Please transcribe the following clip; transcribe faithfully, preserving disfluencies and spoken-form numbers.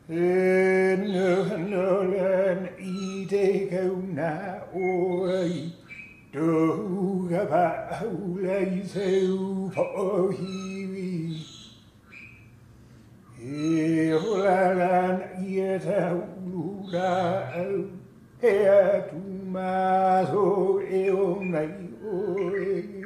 Nolan I te kauna oi Doga pa aulai seu pohiwi E olalan ia taulura au Hea tu maso e o nai oe